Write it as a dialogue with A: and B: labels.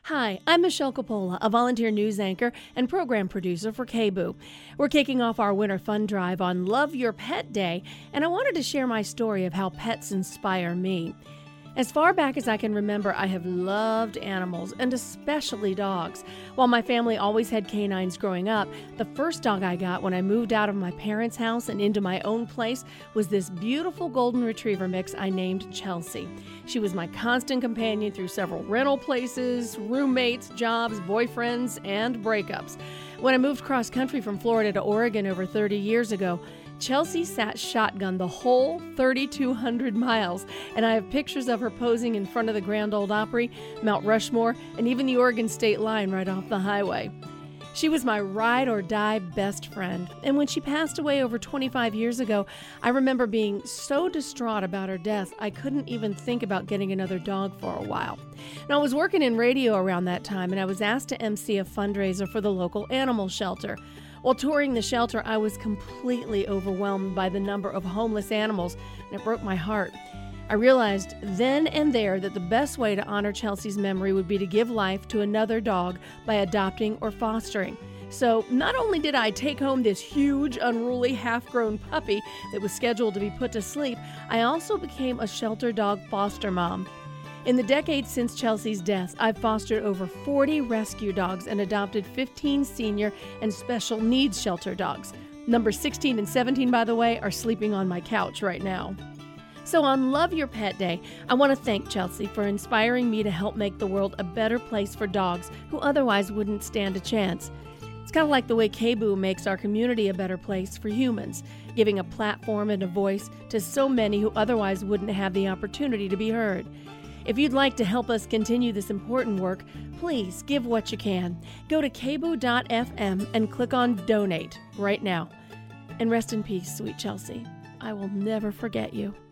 A: Hi, I'm Michelle Coppola, a volunteer news anchor and program producer for KBOO. We're kicking off our winter fun drive on Love Your Pet Day, and I wanted to share my story of how pets inspire me. As far back as I can remember, I have loved animals, and especially dogs. While my family always had canines growing up, the first dog I got when I moved out of my parents' house and into my own place was this beautiful golden retriever mix I named Chelsea. She was my constant companion through several rental places, roommates, jobs, boyfriends, and breakups. When I moved cross country from Florida to Oregon over 30 years ago, Chelsea sat shotgun the whole 3,200 miles, and I have pictures of her posing in front of the Grand Ole Opry, Mount Rushmore, and even the Oregon state line right off the highway. She was my ride-or-die best friend, and when she passed away over 25 years ago, I remember being so distraught about her death, I couldn't even think about getting another dog for a while. Now, I was working in radio around that time, and I was asked to MC a fundraiser for the local animal shelter. While touring the shelter, I was completely overwhelmed by the number of homeless animals, and it broke my heart. I realized then and there that the best way to honor Chelsea's memory would be to give life to another dog by adopting or fostering. So not only did I take home this huge, unruly, half-grown puppy that was scheduled to be put to sleep, I also became a shelter dog foster mom. In the decades since Chelsea's death, I've fostered over 40 rescue dogs and adopted 15 senior and special needs shelter dogs. Numbers 16 and 17, by the way, are sleeping on my couch right now. So on Love Your Pet Day, I want to thank Chelsea for inspiring me to help make the world a better place for dogs who otherwise wouldn't stand a chance. It's kind of like the way KBOO makes our community a better place for humans, giving a platform and a voice to so many who otherwise wouldn't have the opportunity to be heard. If you'd like to help us continue this important work, please give what you can. Go to kboo.fm and click on Donate right now. And rest in peace, sweet Chelsea. I will never forget you.